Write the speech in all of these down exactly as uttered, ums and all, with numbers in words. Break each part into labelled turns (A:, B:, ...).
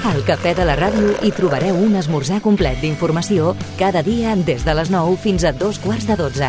A: Al Cafè de la Ràdio hi trobareu un esmorzar complet d'informació cada dia des de les nou fins a dos quarts de dotze.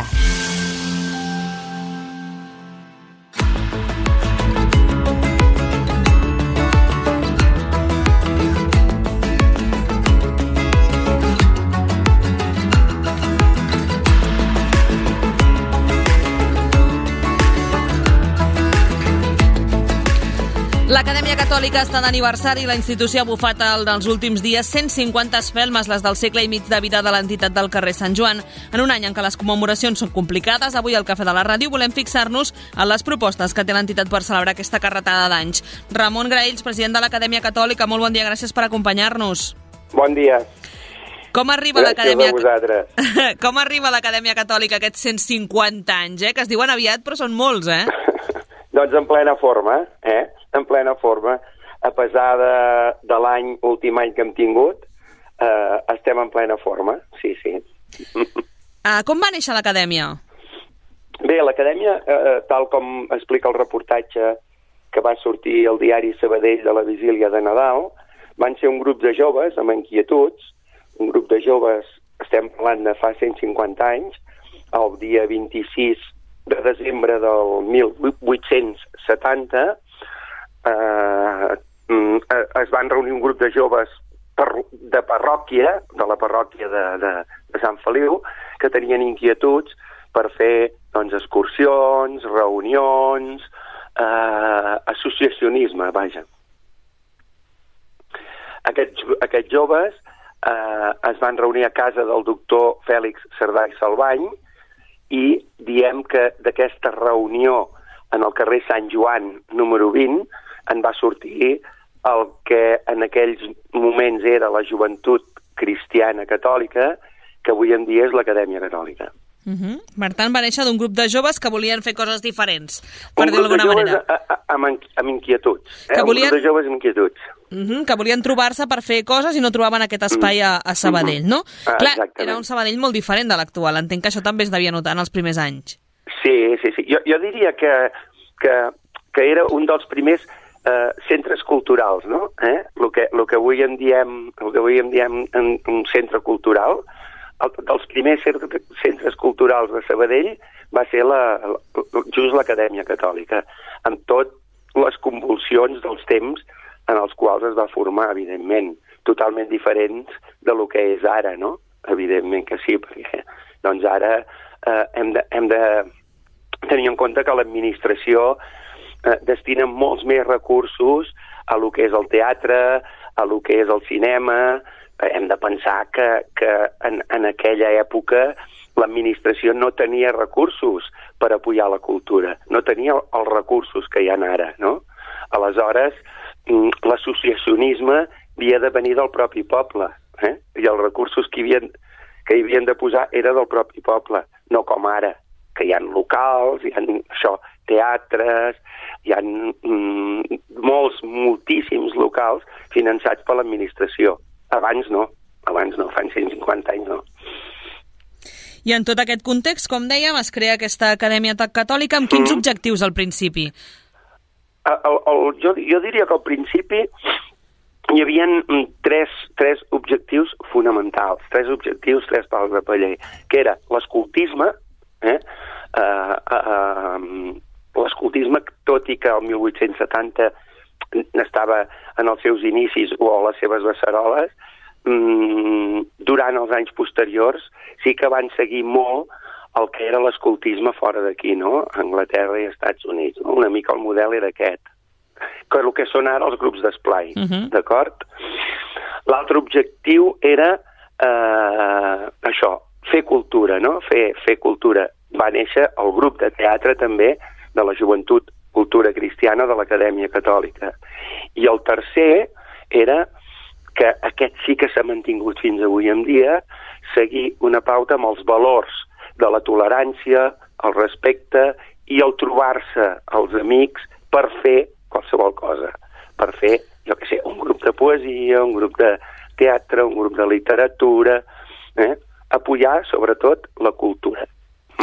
B: L'Acadèmia Catòlica està d'aniversari i la institució ha bufat els últims dies cent cinquanta espelmes, les del segle i mig de vida de l'entitat del carrer Sant Joan. En un any en què les commemoracions són complicades, avui al Cafè de la Ràdio volem fixar-nos en les propostes que té l'entitat per celebrar aquesta carretada d'anys. Ramon Graells, president de l'Acadèmia Catòlica, molt bon dia, gràcies per acompanyar-nos.
C: Bon dia.
B: Com arriba l'Acadèmia...
C: Gràcies a vosaltres.
B: Com arriba l'Acadèmia Catòlica aquests cent cinquanta anys, eh? Que es diuen aviat, però són molts, eh?
C: Doncs en plena forma, eh? En plena forma. A pesar de, de l'any, últim any que hem tingut, eh, estem en plena forma, sí, sí.
B: Uh, com va néixer l'Acadèmia?
C: Bé, l'Acadèmia, eh, tal com explica el reportatge que va sortir al diari Sabadell de la Vigília de Nadal, van ser un grup de joves amb inquietuds, un grup de joves, estem parlant de fa cent cinquanta anys, el dia vint-i-sis de desembre del mil vuit-cents setanta, eh, es van reunir un grup de joves de parròquia, de la parròquia de, de, de Sant Feliu, que tenien inquietuds per fer doncs, excursions, reunions, eh, associacionisme, vaja. Aquests, aquests joves eh, es van reunir a casa del doctor Fèlix Cerdà i Salvany i diem que d'aquesta reunió en el carrer Sant Joan número vint en va sortir el que en aquells moments era la joventut cristiana catòlica, que avui en dia és l'Acadèmia Catòlica.
B: Uh-huh. Per tant, va néixer d'un grup de joves que volien fer coses diferents, per dir d'alguna manera.
C: Un grup de joves amb, amb inquietuds. Eh?
B: Que volien...
C: Un grup de joves amb inquietuds.
B: Uh-huh. Que volien trobar-se per fer coses i no trobaven aquest espai a, a Sabadell, no?
C: Ah,
B: clar,
C: exactament.
B: Era un Sabadell molt diferent de l'actual. Entenc que això també es devia notar en els primers anys.
C: Sí, sí, sí. Jo, jo diria que, que, que era un dels primers eh, centres culturals, no? Eh? El que, el que avui en diem, el que avui en diem en un centre cultural, el, dels primers centres culturals de Sabadell va ser la, just l'Acadèmia Catòlica, amb tot les convulsions dels temps en els quals es va formar, evidentment, totalment diferents de lo que és ara, no? Evidentment que sí, perquè doncs ara eh, hem, de, hem de tenir en compte que l'administració eh, destina molts més recursos a lo que és el teatre, a lo que és el cinema. Hem de pensar que, que en, en aquella època l'administració no tenia recursos per apoyar la cultura, no tenia els recursos que hi ha ara, no? Aleshores, l'associacionisme havia de venir del propi poble, eh? I els recursos que hi havien, que hi havien de posar era del propi poble, no com ara, que hi ha locals, hi ha això, teatres, hi ha mm, molts, moltíssims locals finançats per l'administració. Abans no, abans no, fa cent cinquanta anys no.
B: I en tot aquest context, com dèiem, es crea aquesta Acadèmia Catòlica amb quins mm. objectius al principi?
C: El, el, jo, jo diria que al principi hi havia tres, tres objectius fonamentals, tres objectius, tres pals de paller, que era l'escoltisme, eh? Uh, uh, uh, l'escoltisme, tot i que el mil vuit-cents setanta estava en els seus inicis o a les seves beceroles, mmm, durant els anys posteriors sí que van seguir molt el que era l'escoltisme fora d'aquí, no? Anglaterra i Estats Units, no? Una mica el model era aquest, que el que són ara els grups d'esplai, uh-huh. D'acord? L'altre objectiu era eh, això, fer cultura, no? Fer, fer cultura. Va néixer el grup de teatre també de la joventut cultura cristiana de l'Acadèmia Catòlica. I el tercer era que aquest sí que s'ha mantingut fins avui en dia, seguir una pauta amb els valors de la tolerància, el respecte i el trobar-se els amics per fer qualsevol cosa. Per fer, jo què sé, un grup de poesia, un grup de teatre, un grup de literatura, eh? Apoyar, sobretot, la cultura.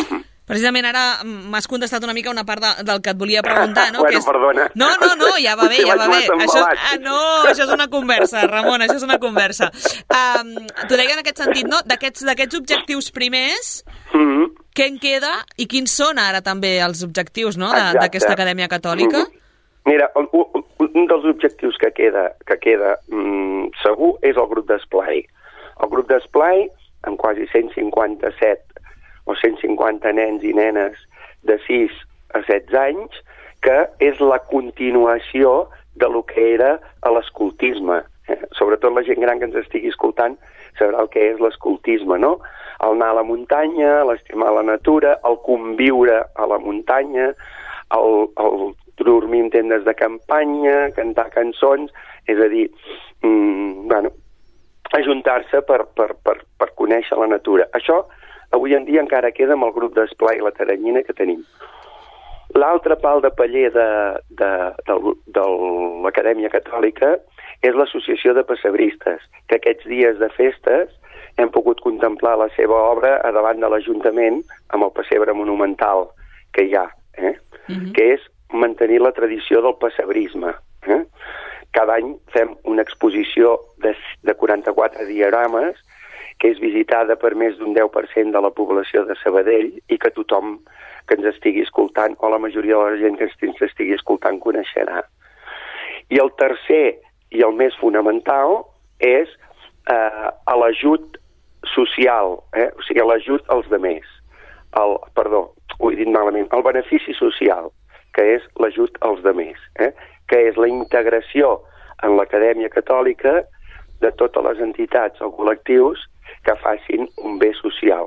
B: Precisament ara m'has contestat una mica una part de, del que et volia preguntar, no?
C: Bueno,
B: que és...
C: perdona.
B: No, no, no, ja va bé, ja va bé. Això, ah, no, això és una conversa, Ramon, això és una conversa. Um, T'ho deia en aquest sentit, no? D'aquests d'aquests objectius primers, mm-hmm. què en queda i quins són ara també els objectius, no?, d'aquesta Acadèmia Catòlica?
C: Mm-hmm. Mira, un, un dels objectius que queda, que queda mm, segur és el grup d'esplai. El grup d'esplai, amb quasi cent cinquanta-set o cent cinquanta nens i nenes de sis a setze anys, que és la continuació de lo que era l'escoltisme. Eh? Sobretot la gent gran que ens estigui escoltant sabrà el que és l'escoltisme, no? El anar a la muntanya, l'estimar la natura, el conviure a la muntanya, el, el dormir en tendes de campanya, cantar cançons, és a dir, mm, bueno, ajuntar-se per, per, per, per conèixer la natura. Això avui en dia encara queda amb el grup d'esplai i la Teranyina que tenim. L'altre pal de paller de, de, de, de l'Acadèmia Catòlica és l'Associació de Pessebristes, que aquests dies de festes hem pogut contemplar la seva obra a davant de l'Ajuntament amb el pessebre monumental que hi ha, eh? Mm-hmm. que és mantenir la tradició del pessebrisme. Eh? Cada any fem una exposició de, de quaranta-quatre diorames que és visitada per més d'un deu per cent de la població de Sabadell i que tothom que ens estigui escoltant, o la majoria de la gent que ens estigui escoltant, coneixerà. I el tercer i el més fonamental és eh, l'ajut social, eh? O sigui, l'ajut als demés. El, perdó, ho he dit malament, el benefici social, que és l'ajut als demés, eh? que és la integració en l'Acadèmia Catòlica de totes les entitats o col·lectius que facin un bé social.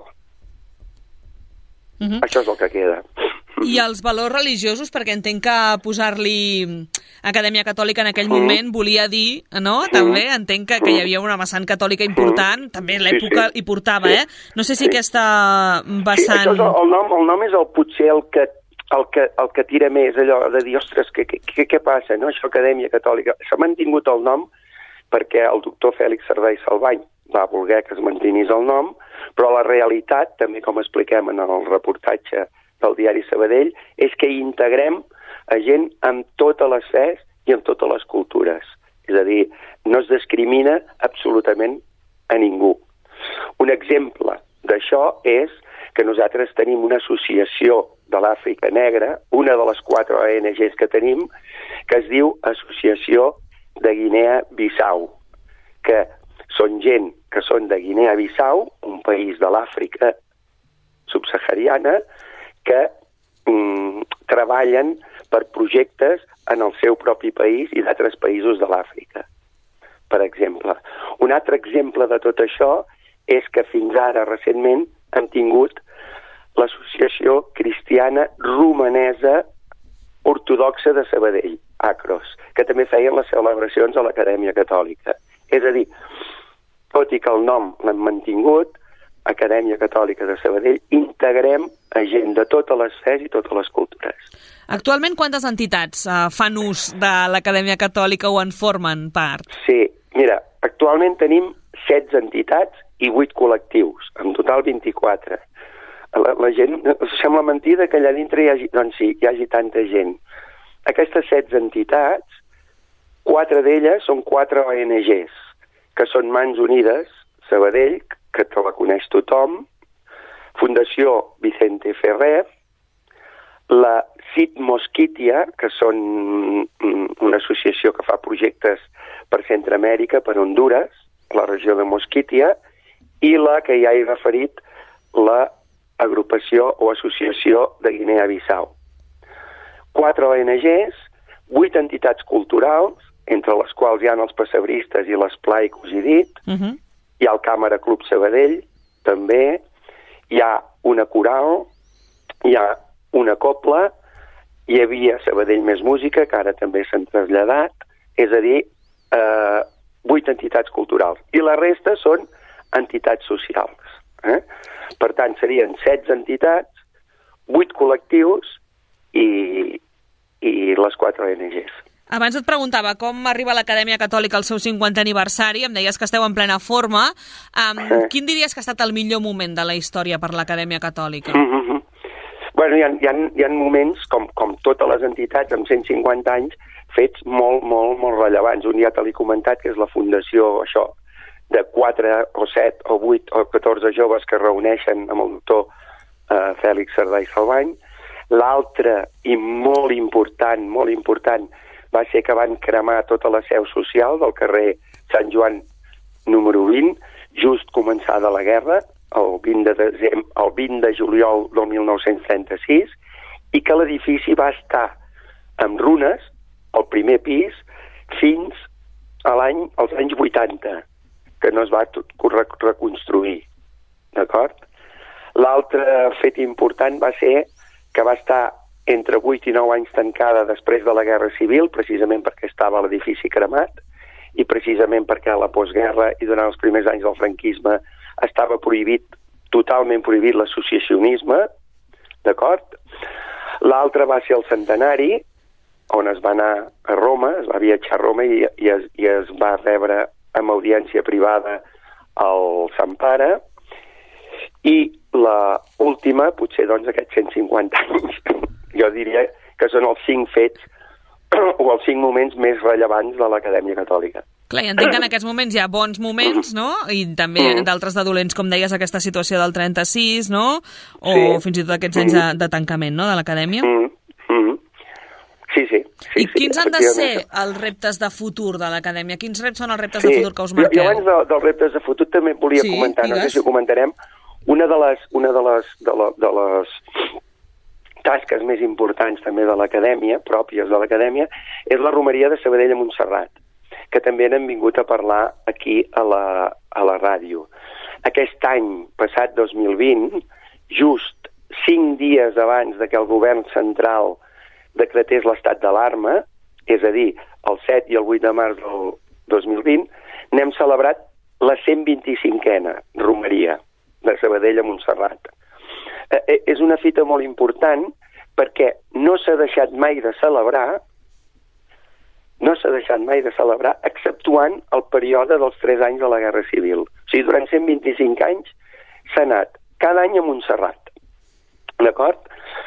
C: Uh-huh. Això és el que queda.
B: I els valors religiosos, perquè entenc que posar-li Acadèmia Catòlica en aquell moment volia dir, no? També entenc que, que hi havia una vessant catòlica important, també l'època hi portava, eh? No sé si aquesta vessant...
C: Sí, això és el, el, nom, el nom és el, potser el que, el, que, el que tira més, allò de dir, ostres, què, què, què passa, no? Això Acadèmia Catòlica. S'ha mantingut el nom perquè el doctor Fèlix Sardà i Salvany va voler que es mantinís el nom, però la realitat, també com expliquem en el reportatge del diari Sabadell, és que hi integrem a gent amb totes les fes i amb totes les cultures. És a dir, no es discrimina absolutament a ningú. Un exemple d'això és que nosaltres tenim una associació de l'Àfrica Negra, una de les quatre O N Ges que tenim, que es diu Associació de Guinea-Bissau, que són gent que són de Guinea-Bissau, un país de l'Àfrica subsahariana, que mm, treballen per projectes en el seu propi país i d'altres països de l'Àfrica, per exemple. Un altre exemple de tot això és que fins ara, recentment, hem tingut l'Associació Cristiana Romanesa Ortodoxa de Sabadell, ACROS, que també feien les celebracions a l'Acadèmia Catòlica. És a dir, tot i que el nom l'hem mantingut, Acadèmia Catòlica de Sabadell, integrem a gent de totes les fes i totes les cultures.
B: Actualment, quantes entitats uh, fan ús de l'Acadèmia Catòlica o en formen part?
C: Sí, mira, actualment tenim setze entitats i vuit col·lectius, en total vint-i-quatre. La, la gent, sembla mentida que allà dintre hi hagi, doncs sí, hi hagi tanta gent. Aquestes setze entitats, quatre d'elles són quatre O N Ges, que són Mans Unides, Sabadell, que te la coneix tothom, Fundació Vicente Ferrer, la Cid Mosquitia, que són una associació que fa projectes per Centroamèrica, per Honduras, la regió de Mosquitia, i la que ja he referit, la agrupació o associació de Guinea-Bissau. Quatre O N Ges, vuit entitats culturals, entre les quals hi ha els pessebristes i l'esplai que us he dit, uh-huh. Hi ha el Càmera Club Sabadell, també, hi ha una coral, hi ha una copla, hi havia Sabadell Més Música, que ara també s'han traslladat, és a dir, eh, vuit entitats culturals. I la resta són entitats socials. Eh? Per tant, serien setze entitats, vuit col·lectius i, i les quatre O N Ges.
B: Abans et preguntava com arriba l'Acadèmia Catòlica al seu cinquantè aniversari, em deies que esteu en plena forma. Um, quin diries que ha estat el millor moment de la història per l'Acadèmia Catòlica?
C: Mm-hmm. Bueno, hi ha, hi ha, hi ha moments, com, com totes les entitats, amb cent cinquanta anys, fets molt, molt, molt rellevants. Un ja te l'he comentat, que és la fundació, això, de quatre o set o vuit o catorze joves que reuneixen amb el doctor eh, Fèlix Cerdà i Salvany. L'altre, i molt important, molt important, va ser que van cremar tota la seu social del carrer Sant Joan número vint, just començada la guerra, el vint de desembre, el vint de juliol del mil nou-cents trenta-sis, i que l'edifici va estar en runes, el primer pis, fins a l'any, als anys vuitanta, que no es va reconstruir, d'acord? L'altre fet important va ser que va estar entre vuit i nou anys tancada després de la Guerra Civil, precisament perquè estava l'edifici cremat, i precisament perquè a la postguerra i durant els primers anys del franquisme estava prohibit, totalment prohibit l'associacionisme, d'acord? L'altre va ser el centenari, on es va anar a Roma, es va viatjar a Roma i, i, es, i es va rebre amb audiència privada al Sant Pare, i la última, potser doncs aquests cent cinquanta anys, jo diria que són els cinc fets o els cinc moments més rellevants de l'Acadèmia Catòlica.
B: Clar, i entenc que en aquests moments hi ha bons moments, no? I també mm. d'altres de dolents, com deies, aquesta situació del trenta-sis, no? O sí. fins i tot aquests anys de, de tancament, no?, de l'Acadèmia.
C: Mm. Mm. Sí, sí. sí
B: I quins sí, han de ser els reptes de futur de l'Acadèmia? Quins reptes són els reptes sí. de futur que us marqueu?
C: Jo, jo abans de, dels reptes de futur també volia sí, comentar, digues. No sé si ho comentarem, una de les, una de les, de la, de les tasques més importants també de l'Acadèmia, pròpies de l'Acadèmia, és la romeria de Sabadell a Montserrat, que també n'hem vingut a parlar aquí a la, a la ràdio. Aquest any, passat dos mil vint, just cinc dies abans de que el govern central decretés l'estat d'alarma, és a dir, el set i el vuit de març del dos mil vint, n'hem celebrat la cent vint-i-cinquena romeria de Sabadell a Montserrat. Eh, és una fita molt important perquè no s'ha deixat mai de celebrar no s'ha deixat mai de celebrar exceptuant el període dels tres anys de la Guerra Civil. O sigui, durant cent vint-i-cinc anys s'ha anat cada any a Montserrat. D'acord?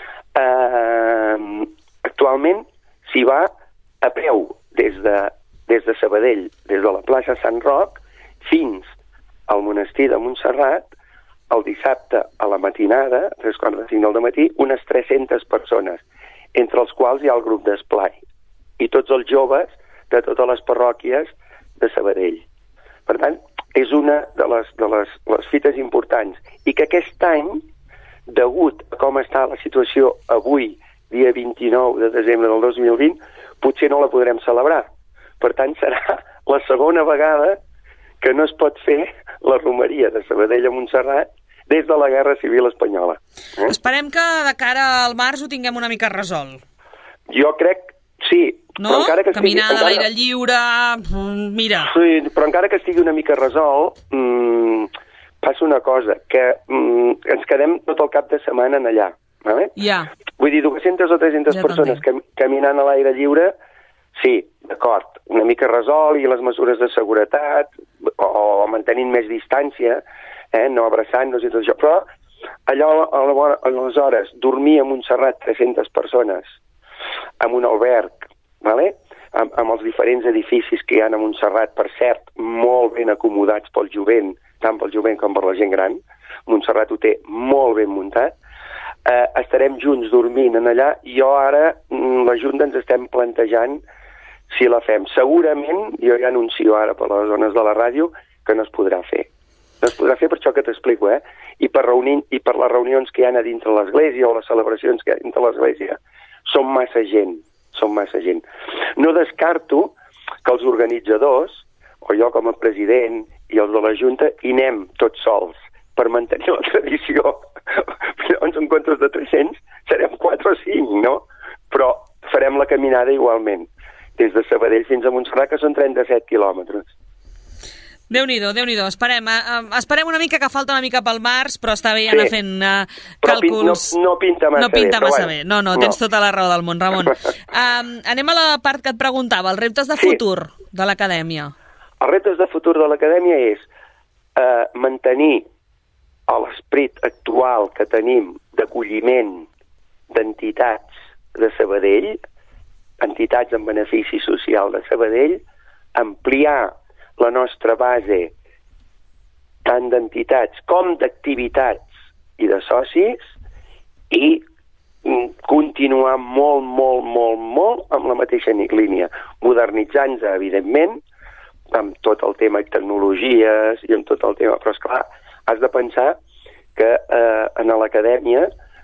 C: Eh, actualment s'hi va a peu des de, des de Sabadell, des de la plaça Sant Roc, fins al monestir de Montserrat, el dissabte a la matinada, a tres quarts de cinc del matí, unes tres-centes persones, entre els quals hi ha el grup d'esplai, i tots els joves de totes les parròquies de Sabadell. Per tant, és una de les, de les, les fites importants, i que aquest any, degut a com està la situació avui, dia vint-i-nou de desembre del dos mil vint, potser no la podrem celebrar. Per tant, serà la segona vegada que no es pot fer la romeria de Sabadell a Montserrat des de la Guerra Civil Espanyola. Eh?
B: Esperem que de cara al març ho tinguem una mica resolt.
C: Jo crec, sí.
B: No?
C: Però encara que
B: Caminar
C: estigui,
B: a l'aire lliure, mira.
C: Sí, però encara que estigui una mica resolt, mmm, passa una cosa, que mmm, ens quedem tot el cap de setmana en allà. Vale?
B: Ja.
C: Vull dir, dues-centes o tres-centes ja persones cam caminant a l'aire lliure, sí, d'acord, una mica resolt i les mesures de seguretat, o, o mantenint més distància, eh, no abraçant-nos i tot això, però allò, aleshores, dormir a Montserrat tres-centes persones, amb un alberg, vale? amb, amb els diferents edificis que hi ha a Montserrat, per cert, molt ben acomodats pel jovent, tant pel jovent com per la gent gran, Montserrat ho té molt ben muntat, eh, estarem junts dormint en allà, i jo ara, la Junta ens estem plantejant si la fem. Segurament, jo ja anuncio ara per les zones de la ràdio, que no es podrà fer. No es podrà fer per això que t'explico, eh? I per, reunir, I per les reunions que hi ha a dintre l'església o les celebracions que hi ha dintre l'església. Som massa gent, som massa gent. No descarto que els organitzadors, o jo com a president i els de la Junta, hi anem tots sols per mantenir la tradició. Llavors, en comptes de tres-cents, serem quatre o cinc, no? Però farem la caminada igualment, des de Sabadell fins a Montserrat, que són trenta-set quilòmetres.
B: Déu-n'hi-do, Déu-n'hi-do. Esperem, uh, esperem una mica, que falta una mica pel març, però està bé anar sí. fent uh, càlculs...
C: Però no, no pinta massa,
B: no pinta
C: bé,
B: massa
C: bé.
B: bé. No, no, no, tens tota la raó del món, Ramon. um, anem a la part que et preguntava, els reptes de futur sí. de l'Acadèmia.
C: Els reptes de futur de l'Acadèmia és uh, mantenir l'esperit actual que tenim d'acolliment d'entitats de Sabadell, entitats en benefici social de Sabadell, ampliar la nostra base tant d'entitats com d'activitats i de socis i continuar molt, molt, molt, molt amb la mateixa línia, modernitzant-se, evidentment, amb tot el tema de tecnologies i amb tot el tema, però esclar, has de pensar que eh, en l'acadèmia,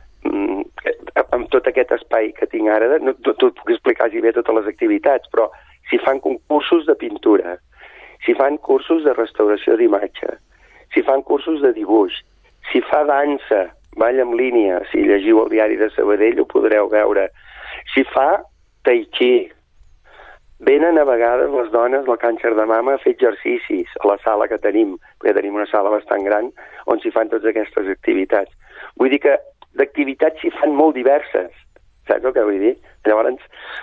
C: amb tot aquest espai que tinc ara, no t'ho puc explicar si bé totes les activitats, però si fan concursos de pintura, si fan cursos de restauració d'imatge, si fan cursos de dibuix, si fa dansa, ball en línia, si llegiu el diari de Sabadell ho podreu veure, si fa tai chi, venen a vegades les dones del càncer de mama a fer exercicis a la sala que tenim, perquè tenim una sala bastant gran on s'hi fan totes aquestes activitats. Vull dir que d'activitats s'hi fan molt diverses, saps el que vull dir? Llavors,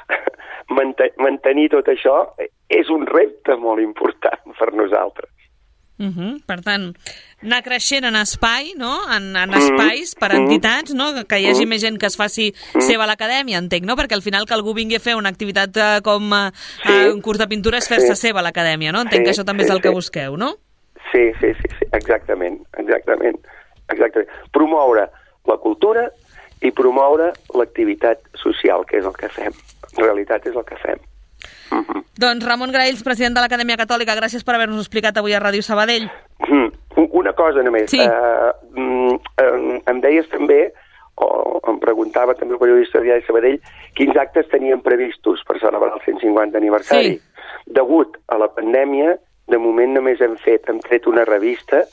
C: mantenir tot això és un repte molt important per nosaltres.
B: Uh -huh. Per tant, anar creixent en espai, no? En, en espais per entitats, no? Que hi hagi més gent que es faci seva a l'acadèmia, entenc, no? Perquè al final que algú vingui a fer una activitat eh, com eh, sí. un curs de pintura és fer-se sí. seva a l'acadèmia, no? Entenc sí, que això també sí, és el que sí. busqueu, no?
C: Sí, sí, sí, sí, exactament, exactament, exactament. Promoure la cultura i promoure l'activitat social, que és el que fem. En realitat és el que fem.
B: Uh-huh. Doncs Ramon Graells, president de l'Acadèmia Catòlica, gràcies per haver-nos explicat avui a Ràdio Sabadell.
C: Uh-huh. Una cosa només.
B: Sí.
C: Uh, um, em deies també, o em preguntava també el periodista de Diari Sabadell, quins actes tenien previstos per celebrar el cent cinquanta aniversari. Sí. Degut a la pandèmia, de moment només hem fet, hem tret una revista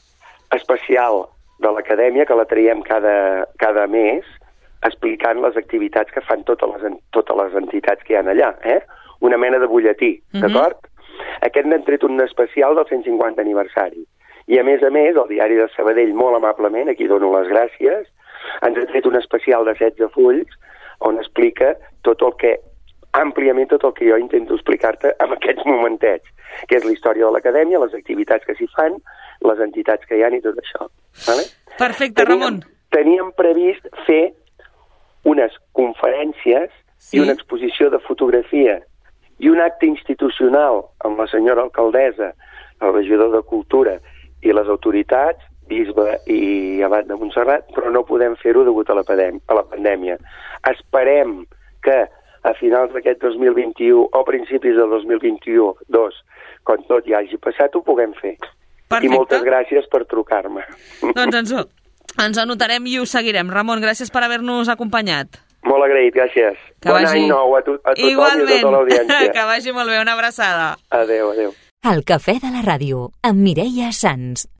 C: especial de l'Acadèmia, que la traiem cada, cada mes, explicant les activitats que fan totes les, totes les entitats que hi ha allà, eh? Una mena de butlletí, uh-huh. d'acord? Aquest n'hem tret un especial del cent cinquanta aniversari. I a més a més, el Diari de Sabadell, molt amablement, aquí dono les gràcies, ens ha tret un especial de setze fulls on explica tot el que, àmpliament tot el que jo intento explicar-te en aquests momentets, que és la història de l'Acadèmia, les activitats que s'hi fan, les entitats que hi ha i tot això. Vale?
B: Perfecte, teníem, Ramon.
C: Teníem previst fer unes conferències sí. i una exposició de fotografia i un acte institucional amb la senyora alcaldessa, el regidor de Cultura i les autoritats, bisbe i abat de Montserrat, però no podem fer-ho degut a la, a la pandèmia. Esperem que a finals d'aquest dos mil vint-i-u o principis del dos mil vint-i-u, dos, quan tot ja hagi passat, ho puguem fer.
B: Perfecte.
C: I moltes gràcies per trucar-me.
B: Doncs ens, ens anotarem i ho seguirem. Ramon, gràcies per haver-nos acompanyat.
C: Molt agraït, gràcies.
B: Que
C: bon
B: vagi...
C: any nou a, to a tothom
B: Igualment.
C: i a tota l'audiència.
B: Que vagi molt bé, una abraçada.
C: Adéu, adéu.
A: El cafè de la ràdio, amb Mireia Sans.